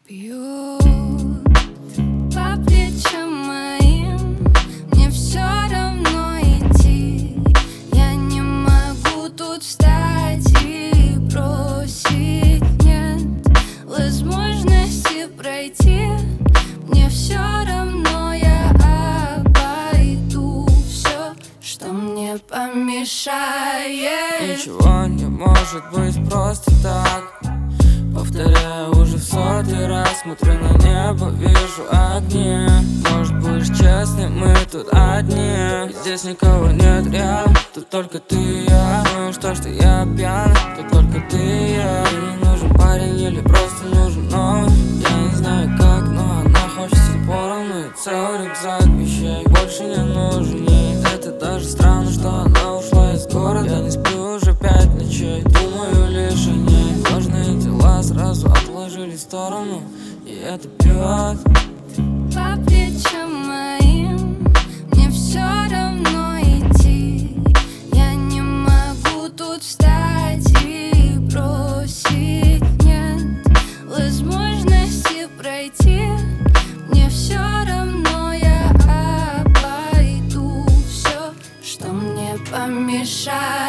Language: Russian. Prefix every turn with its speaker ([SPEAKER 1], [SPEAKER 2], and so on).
[SPEAKER 1] Бьет по плечам моим, мне все равно идти. Я не могу тут встать и бросить. Нет возможности пройти. Мне все равно, я обойду все, что мне помешает.
[SPEAKER 2] Ничего не может быть просто так. Повторяю уже в 100-й раз. Смотрю на небо, вижу огни. Может, будешь честным, мы тут одни. Здесь никого нет рядом, тут только ты и я. Думаешь, что я пьян, тут только ты и я. Ты не нужен парень или просто нужен новый. Я не знаю как, но она хочет все поровну. И целый рюкзак вещей больше не нужен ей. Это даже странно, что она ушла из города. Я не сплю уже 5 ночей, думаю лишь о ней. Важные дела сразу отложили в сторону, и это бьет
[SPEAKER 1] по плечам моим, мне все равно идти. Я не могу тут встать и бросить. Нет возможности пройти. Мне все равно, я обойду все, что мне помешает.